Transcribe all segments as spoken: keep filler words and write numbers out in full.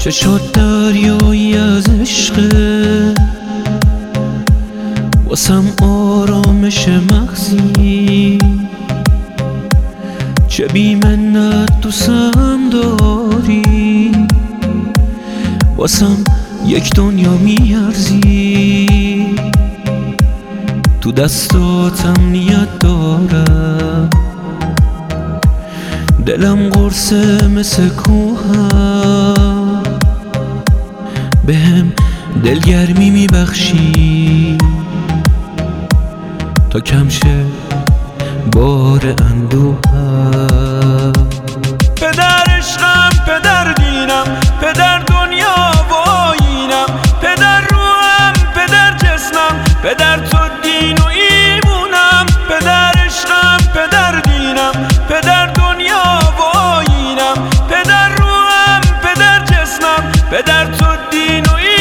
چشات دریایی از عشقه، واسم آرامش مغزی. چه بی منت دوستم داری، واسم یک دنیا میارزی. تو دستاتم نیت دارم، دلم قرصه مثل کوهم. بهم دلگرمی میبخشی تا کم شه بار اندوهم. پدر عشقم، پدر دینم، پدر دنیا و آیینم، پدر روحم، پدر جسمم، پدر تو دین و ایمونم. پدر عشقم، پدر دینم، پدر دنیا و آیینم، پدر روحم، پدر جسمم، پدر تو دین و ایمونم.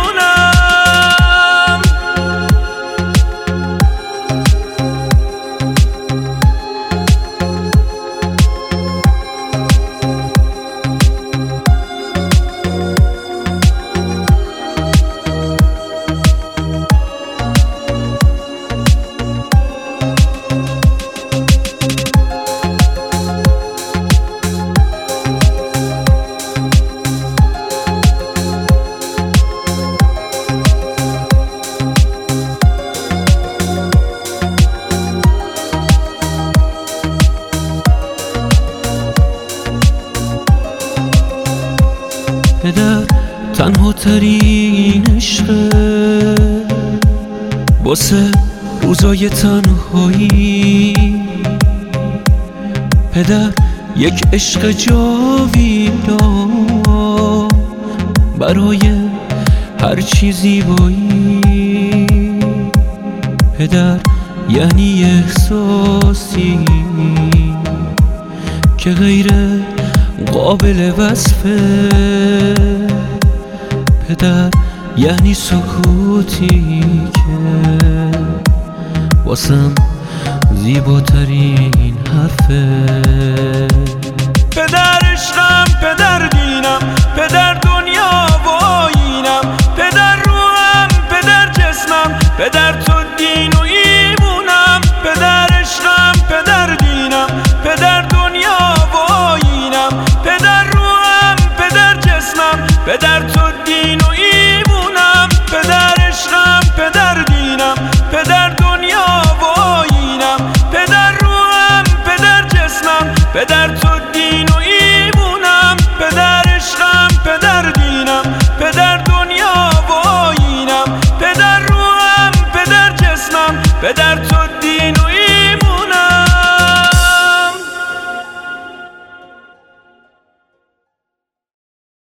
پدر تنها ترین عشقه، واسه روزای تنهایی. پدر یک عشق جاویدان برای هر چی زیبایی. پدر یعنی احساسی که غیر قابل وصفه. پدر یعنی سکوتی که واسم زیباترین حرفه. پدر عشقم، پدر دینم، پدر دنیا و آیینم، پدر روحم، پدر جسمم، پدر تو دین و ایمونم. پدر عشقم، پدر دینم، پدر دنیا و آیینم، پدر روحم، پدر جسمم، پدر تو دین و